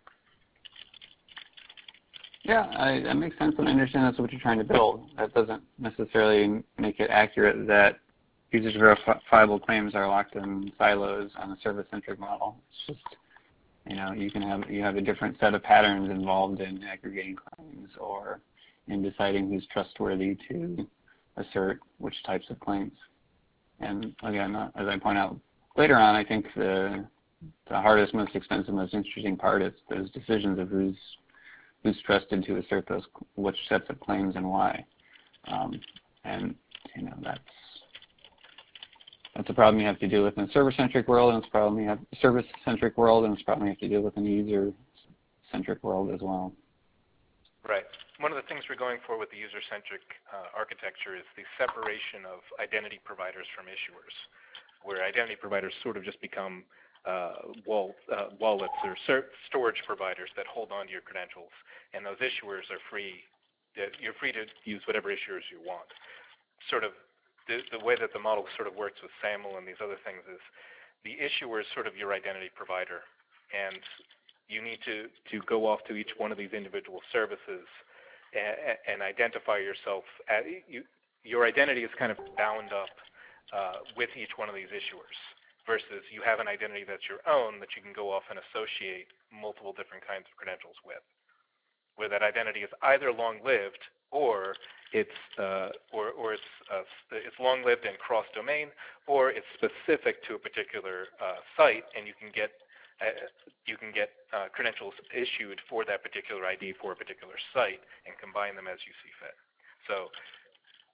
Yeah, I, that makes sense, and I understand that's what you're trying to build. That doesn't necessarily make it accurate that user verifiable claims are locked in silos on a service-centric model. It's just, you know, you can have you have a different set of patterns involved in aggregating claims or in deciding who's trustworthy to assert which types of claims. And again, uh, as I point out later on, I think the the hardest, most expensive, most interesting part is those decisions of who's who's trusted to assert those which sets of claims and why. Um, and you know that's That's a problem you have to deal with in a server-centric world, and it's a problem you have service-centric world, and it's a problem you have to deal with in a user-centric world as well. Right. One of the things we're going for with the user-centric uh, architecture is the separation of identity providers from issuers, where identity providers sort of just become uh, wall, uh, wallets or storage providers that hold on to your credentials, and those issuers are free. You're free to use whatever issuers you want. Sort of The, the way that the model sort of works with SAML and these other things is the issuer is sort of your identity provider, and you need to, to go off to each one of these individual services and, and identify yourself. At, you, your identity is kind of bound up uh, with each one of these issuers versus you have an identity that's your own that you can go off and associate multiple different kinds of credentials with, where that identity is either long-lived or it's uh, or, or it's uh, it's long-lived and cross-domain, or it's specific to a particular uh, site, and you can get uh, you can get uh, credentials issued for that particular I D for a particular site and combine them as you see fit. So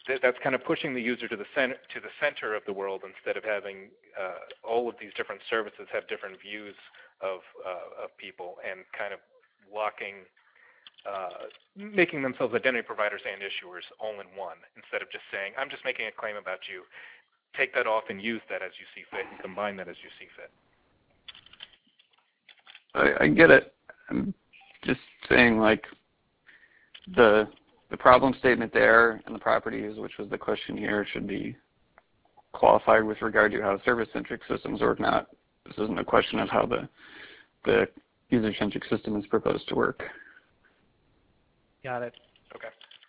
th- that's kind of pushing the user to the center to the center of the world instead of having uh, all of these different services have different views of uh, of people and kind of locking, uh, making themselves identity providers and issuers all in one instead of just saying, I'm just making a claim about you. Take that off and use that as you see fit and combine that as you see fit. I, I get it. I'm just saying, like, the the problem statement there and the properties, which was the question here, should be qualified with regard to how service-centric systems work. Not this isn't a question of how the the user-centric system is proposed to work. Got it. Okay.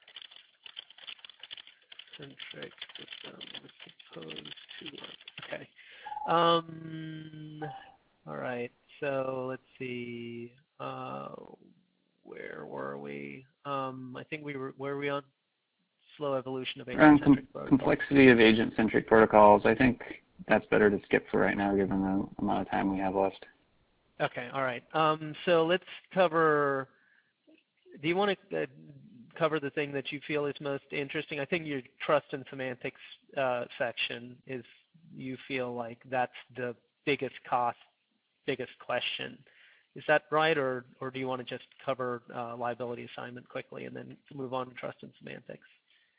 Centric system is supposed to work. Okay. Um, all right. So let's see. Uh, where were we? Um, I think we were. Where were we on? Slow evolution of agent-centric com- protocols. Complexity of agent-centric protocols. I think that's better to skip for right now, given the amount of time we have left. Okay. All right. Um, so let's cover. Do you want to uh, cover the thing that you feel is most interesting? I think your trust and semantics uh, section is, you feel like that's the biggest cost, biggest question. Is that right, or or do you want to just cover uh, liability assignment quickly and then move on to trust and semantics?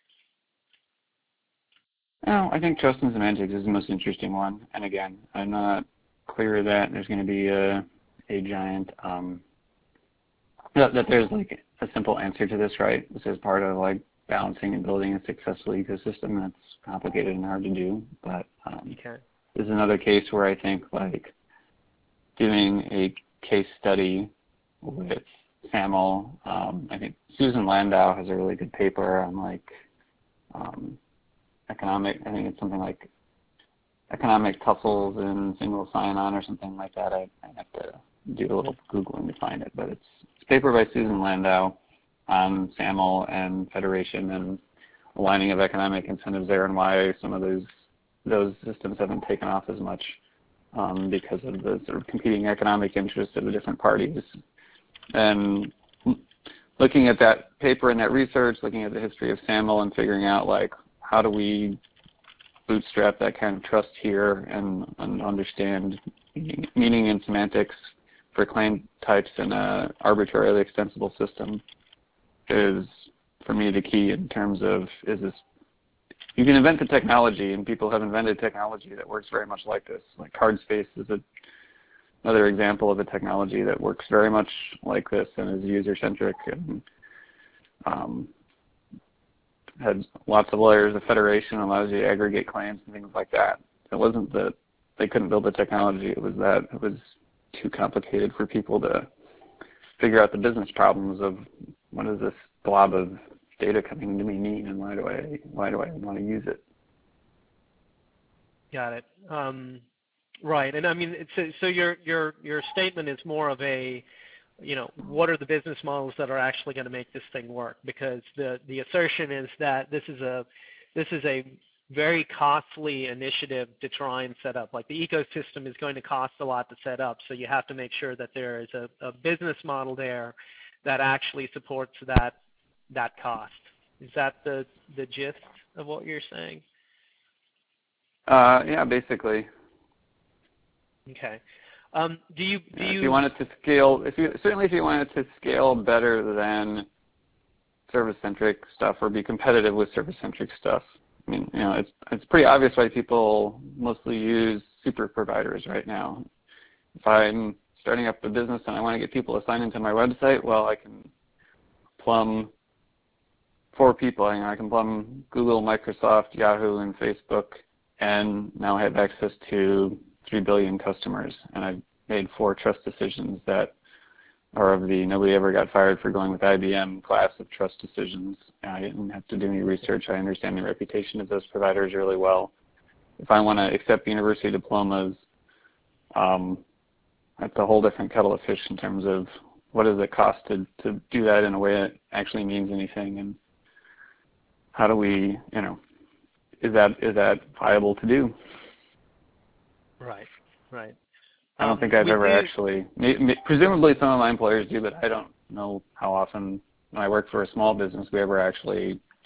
No, I think trust and semantics is the most interesting one. And again, I'm not clear that there's going to be a a giant um, that, that there's like a simple answer to this, right? This is part of like balancing and building a successful ecosystem. That's complicated and hard to do, but um, Okay. this is another case where I think like doing a case study with SAML. Um, I think Susan Landau has a really good paper on like um, economic. I think it's something like economic tussles and single sign-on or something like that. I, I have to do a little Googling to find it, but it's, it's a paper by Susan Landau on SAML and federation and aligning of economic incentives there and why some of those those systems haven't taken off as much um, because of the sort of competing economic interests of the different parties. And looking at that paper and that research, looking at the history of SAML and figuring out like how do we bootstrap that kind of trust here and, and understand meaning and semantics for claim types in an arbitrarily extensible system is, for me, the key in terms of, is this, you can invent the technology, and people have invented technology that works very much like this. Like CardSpace is a, another example of a technology that works very much like this and is user-centric and um, had lots of layers of federation, allows you to aggregate claims and things like that. It wasn't that they couldn't build the technology, it was that it was too complicated for people to figure out the business problems of what does this blob of data coming to me mean and why do I why do I want to use it? Got it. Um, right, and I mean, it's, so your your your statement is more of a, you know, what are the business models that are actually going to make this thing work? Because the the assertion is that this is a this is a very costly initiative to try and set up. Like the ecosystem is going to cost a lot to set up, so you have to make sure that there is a, a business model there that actually supports that that cost. Is that the the gist of what you're saying? Uh, yeah, basically. Okay. Um, do you do yeah, you? If you wanted to scale, if you certainly if you wanted to scale better than service-centric stuff or be competitive with service-centric stuff, I mean, you know, it's it's pretty obvious why people mostly use super providers right now. If I'm starting up a business and I want to get people to sign into my website, well, I can plumb four people. You know, I can plumb Google, Microsoft, Yahoo, and Facebook, and now I have access to three billion customers, and I've made four trust decisions that are of the nobody ever got fired for going with I B M class of trust decisions. I didn't have to do any research. I understand the reputation of those providers really well. If I want to accept university diplomas, um, that's a whole different kettle of fish in terms of what does it cost to, to do that in a way that actually means anything, and how do we, you know, is that is that viable to do? Right, right. I don't um, think I've ever do, actually, may, may, presumably some of my employers do, but I don't know how often, when I work for a small business, we ever actually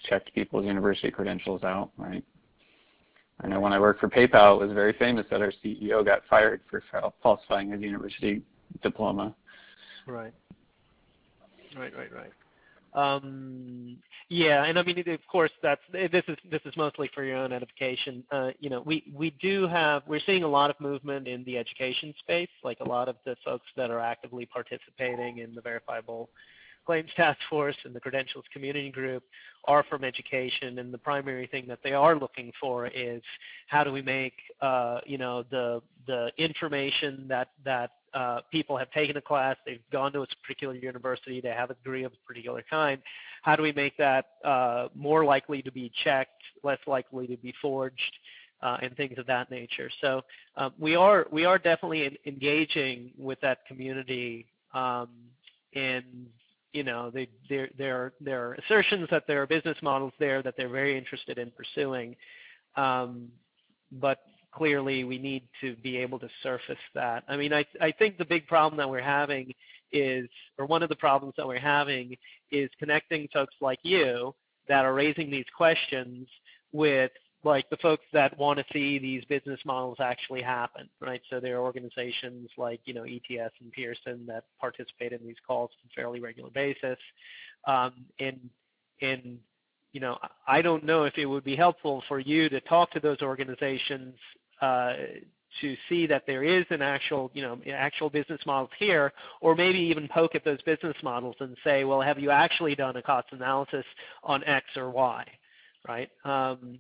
checked people's university credentials out, right? I know when I worked for PayPal, it was very famous that our C E O got fired for falsifying his university diploma. Right. Right, right, right. Um, yeah, and I mean, of course, that's this is this is mostly for your own edification. Uh, you know, we we do have we're seeing a lot of movement in the education space. Like a lot of the folks that are actively participating in the Verifiable Claims Task Force and the Credentials Community Group are from education, and the primary thing that they are looking for is how do we make uh, you know the the information that that uh, people have taken a class, they've gone to a particular university, they have a degree of a particular kind. How do we make that uh, more likely to be checked, less likely to be forged, uh, and things of that nature? So um, we are we are definitely in, engaging with that community, um, and you know, they, there, there, there are assertions that there are business models there that they're very interested in pursuing, um, but clearly we need to be able to surface that. I mean, I, I think the big problem that we're having is, or one of the problems that we're having is connecting folks like you that are raising these questions with like the folks that want to see these business models actually happen, right? So there are organizations like, you know, E T S and Pearson that participate in these calls on a fairly regular basis. Um, and, and, you know, I don't know if it would be helpful for you to talk to those organizations uh, to see that there is an actual, you know, actual business models here, or maybe even poke at those business models and say, well, have you actually done a cost analysis on X or Y, right? Um,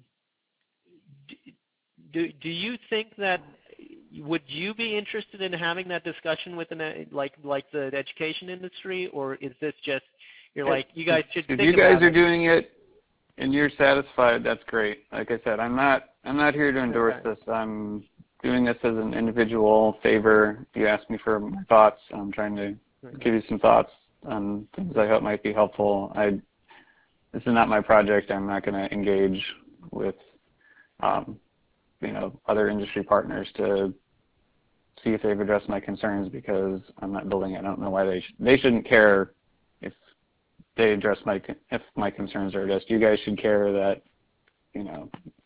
Do, do you think that, would you be interested in having that discussion with an, like like the education industry, or is this just, you're like, you guys should if think you guys about are it. doing it and you're satisfied, that's great. Like I said, I'm not I'm not here to endorse Okay. this. I'm doing this as an individual favor. You asked me for my thoughts. I'm trying to Okay. give you some thoughts on things I hope might be helpful. I this is not my project. I'm not going to engage with um, you know, other industry partners to see if they've addressed my concerns, because I'm not building it. I don't know why they sh they shouldn't care if they address my if my concerns are addressed. You guys should care that, you know.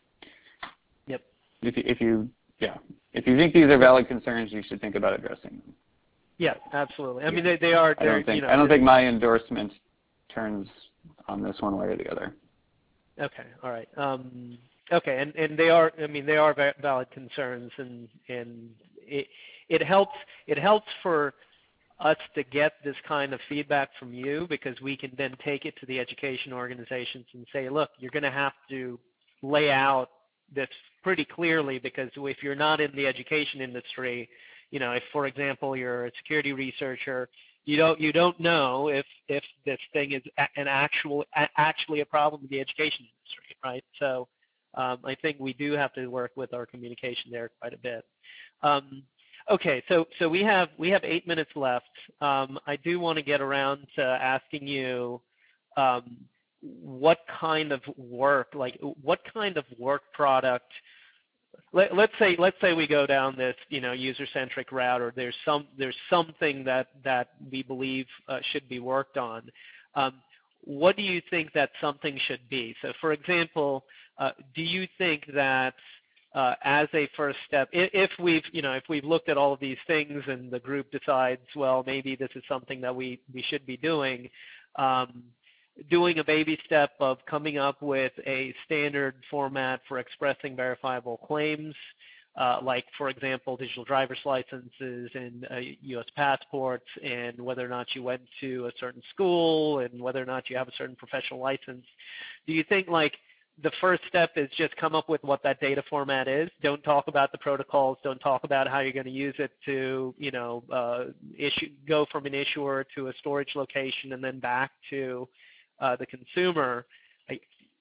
Yep. If you, if you yeah if you think these are valid concerns, you should think about addressing them. Yeah, absolutely. I mean, they they are. I don't think you know, I don't think my endorsement turns on this one way or the other. Okay. All right. Um, okay. And, and they are, I mean, they are valid concerns, and, and it, it helps, it helps for us to get this kind of feedback from you, because we can then take it to the education organizations and say, look, you're going to have to lay out this pretty clearly, because if you're not in the education industry, you know, if, for example, you're a security researcher, you don't you don't know if if this thing is an actual actually a problem in the education industry, right? So um, I think we do have to work with our communication there quite a bit. Um, okay, so so we have we have eight minutes left. Um, I do want to get around to asking you um, what kind of work, like what kind of work product. Let, let's say let's say we go down this, you know, user-centric route, or there's some there's something that that we believe uh, should be worked on. Um, what do you think that something should be? So, for example, uh, do you think that uh, as a first step, if, if we've you know if we've looked at all of these things and the group decides, well, maybe this is something that we we should be doing. Um, doing a baby step of coming up with a standard format for expressing verifiable claims, uh, like, for example, digital driver's licenses and uh, U S passports, and whether or not you went to a certain school and whether or not you have a certain professional license. Do you think, like, the first step is just come up with what that data format is? Don't talk about the protocols. Don't talk about how you're going to use it to, you know, uh, issue, go from an issuer to a storage location and then back to Uh, the consumer. I,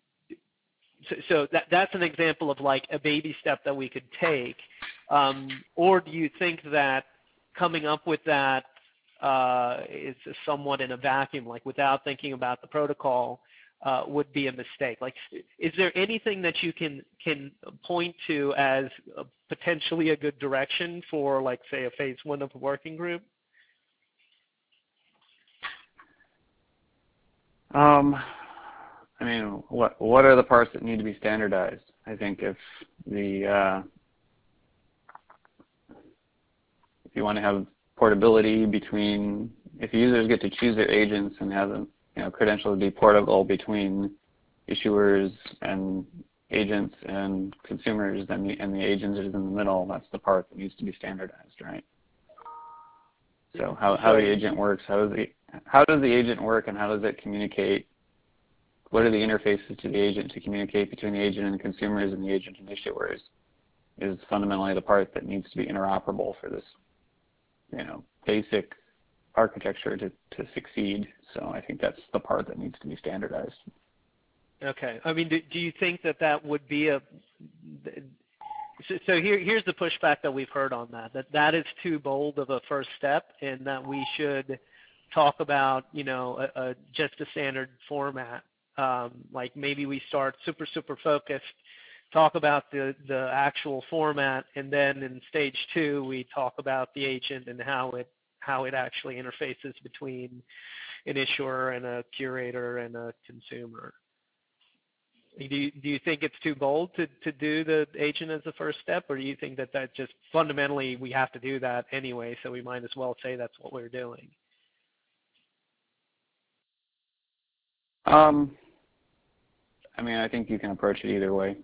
so so that, that's an example of like a baby step that we could take. Um, or do you think that coming up with that uh, is somewhat in a vacuum, like without thinking about the protocol, uh, would be a mistake? Like, is there anything that you can can point to as a, potentially a good direction for, like, say, a phase one of a working group? Um, I mean, what what are the parts that need to be standardized? I think if the uh, if you want to have portability between, if users get to choose their agents and have them, you know, credentials be portable between issuers and agents and consumers, then the, and the agent is in the middle, that's the part that needs to be standardized, right? So how how the agent works, how does the how does the agent work, and how does it communicate? What are the interfaces to the agent to communicate between the agent and consumers and the agent and issuers is fundamentally the part that needs to be interoperable for this, you know, basic architecture to, to succeed. So I think that's the part that needs to be standardized. Okay. I mean, do, do you think that that would be a so, so here here's the pushback that we've heard on that, that that is too bold of a first step, and that we should talk about, you know, a, a, just a standard format. Um, like maybe we start super, super focused, talk about the, the actual format, and then in stage two, we talk about the agent and how it, how it actually interfaces between an issuer and a curator and a consumer. Do you, do you think it's too bold to, to do the agent as the first step, or do you think that that just fundamentally we have to do that anyway, so we might as well say that's what we're doing? Um, I mean, I think you can approach it either way.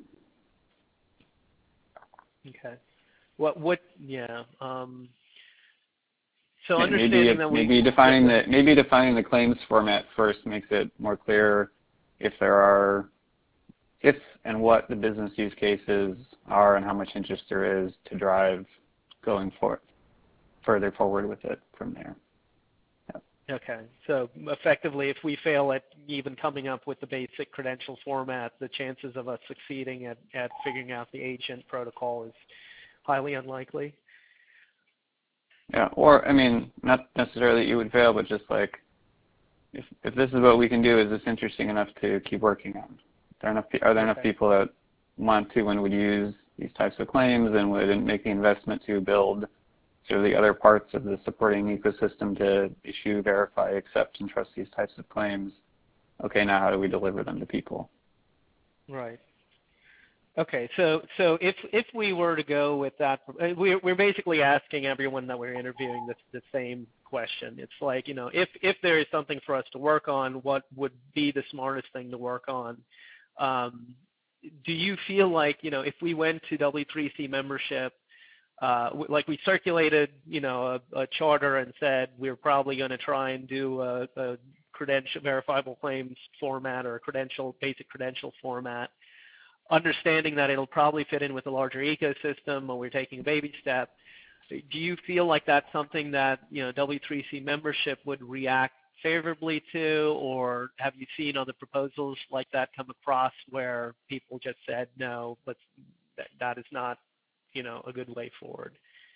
Okay. What? What? Yeah. Um, so maybe, understanding that we maybe defining the maybe defining the claims format first makes it more clear if there are if and what the business use cases are and how much interest there is to drive going for further forward with it from there. Okay, so effectively, if we fail at even coming up with the basic credential format, the chances of us succeeding at, at figuring out the agent protocol is highly unlikely. Yeah, or, I mean, not necessarily that you would fail, but just like, if, if this is what we can do, is this interesting enough to keep working on? Are there enough, are there okay. enough people that want to and would use these types of claims and would make the investment to build sort of the other parts of the supporting ecosystem to issue, verify, accept, and trust these types of claims? Okay, now how do we deliver them to people? Right. Okay, so so if if we were to go with that, we're we're basically asking everyone that we're interviewing this the same question. It's like, you know, if if there is something for us to work on, what would be the smartest thing to work on? Um, do you feel like, you know, if we went to W three C membership, Uh, like we circulated, you know, a, a charter and said we're probably going to try and do a, a credential verifiable claims format or a credential basic credential format, understanding that it'll probably fit in with a larger ecosystem, or we're taking a baby step. Do you feel like that's something that, you know, W three C membership would react favorably to, or have you seen other proposals like that come across where people just said no, but that, that is not, you know, a good way forward?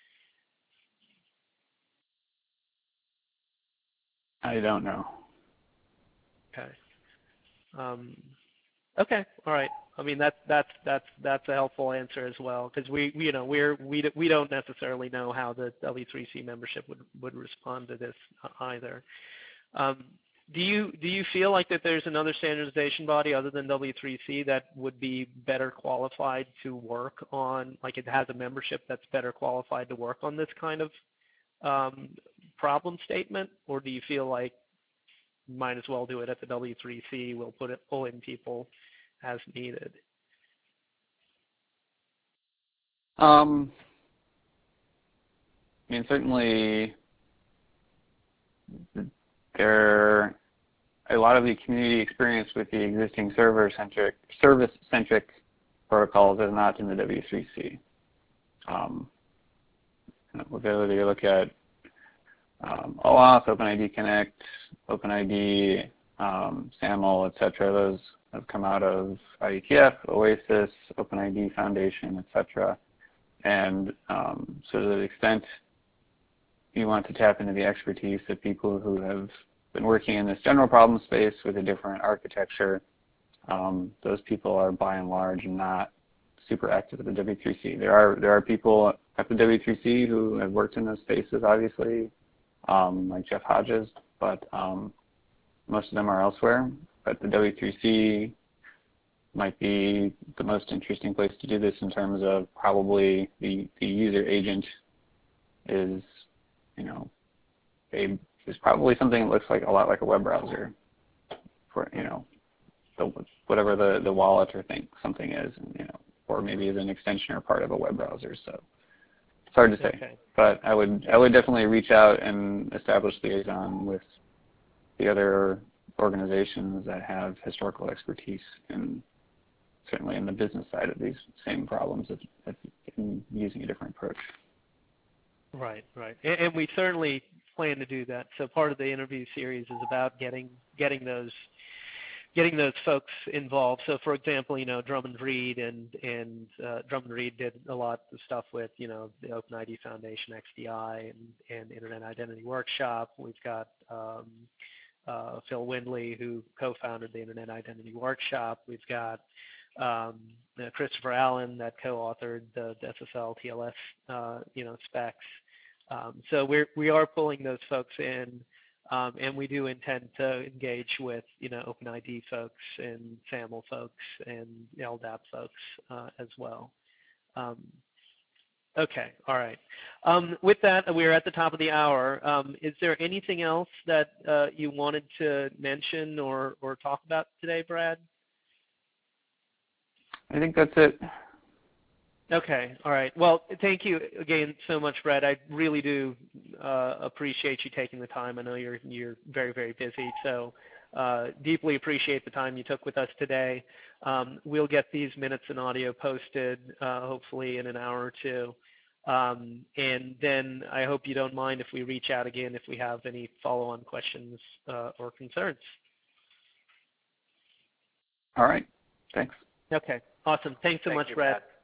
I don't know. Okay. Um, okay. All right. I mean, that's that's that's that's a helpful answer as well, because we, we you know we're we we don't necessarily know how the W three C membership would would respond to this either. Um, do you do you feel like that there's another standardization body other than W three C that would be better qualified to work on, like it has a membership that's better qualified to work on this kind of um, problem statement, or do you feel like you might as well do it at the W three C, we'll put it pull in people as needed? Um, I mean, certainly there a lot of the community experience with the existing server-centric, service-centric protocols is not in the W three C. Um, ability to look at um, OAuth, OpenID Connect, OpenID, um, SAML, et cetera. Those have come out of I E T F, OASIS, OpenID Foundation, et cetera. And um, so to the extent you want to tap into the expertise of people who have been working in this general problem space with a different architecture, um, those people are by and large not super active at the W three C. There are there are people at the W three C who have worked in those spaces, obviously, um, like Jeff Hodges, but um, most of them are elsewhere. but the W three C might be the most interesting place to do this in terms of probably the, the user agent is, you know, a, is probably something that looks like a lot like a web browser for, you know, the, whatever the, the wallet or think something is, and, you know, or maybe is an extension or part of a web browser. So it's hard to say. Okay. But I would I would definitely reach out and establish liaison with the other organizations that have historical expertise in certainly in the business side of these same problems of, of in using a different approach. Right, right. And, and we certainly plan to do that. So part of the interview series is about getting getting those getting those folks involved. So for example, you know, Drummond Reed and and uh, Drummond Reed did a lot of stuff with, you know, the OpenID Foundation, X D I, and, and Internet Identity Workshop. We've got um, uh, Phil Windley, who co-founded the Internet Identity Workshop. We've got um, uh, Christopher Allen, that co-authored the, the S S L T L S, uh, you know, specs. Um, so we're we are pulling those folks in. Um, and we do intend to engage with, you know, OpenID folks and SAML folks and L D A P folks uh, as well. Um, okay, all right. Um, with that, we're at the top of the hour. Um, is there anything else that uh, you wanted to mention or, or talk about today, Brad? I think that's it. Okay, all right. Well, thank you again so much, Brad. I really do uh, appreciate you taking the time. I know you're you're very, very busy, so uh, deeply appreciate the time you took with us today. Um, we'll get these minutes and audio posted uh, hopefully in an hour or two. Um, and then I hope you don't mind if we reach out again if we have any follow-on questions uh, or concerns. All right. Thanks. Okay, awesome. Thanks so Thank much, you, Brad. Brad.